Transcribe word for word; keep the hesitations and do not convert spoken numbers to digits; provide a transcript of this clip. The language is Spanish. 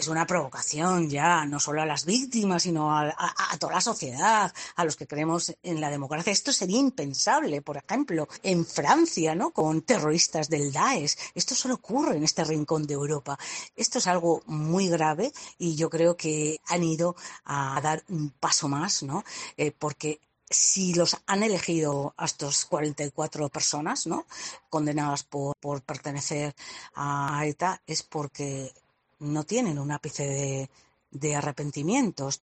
Es una provocación ya, no solo a las víctimas, sino a, a, a toda la sociedad, a los que creemos en la democracia. Esto sería impensable, por ejemplo, en Francia, ¿no? Con terroristas del Daesh. Esto solo ocurre en este rincón de Europa. Esto es algo muy grave y yo creo que han ido a dar un paso más, ¿no? Eh, porque si los han elegido a estos cuarenta y cuatro personas, ¿no? Condenadas por, por pertenecer a ETA, es porque no tienen un ápice de, de arrepentimientos.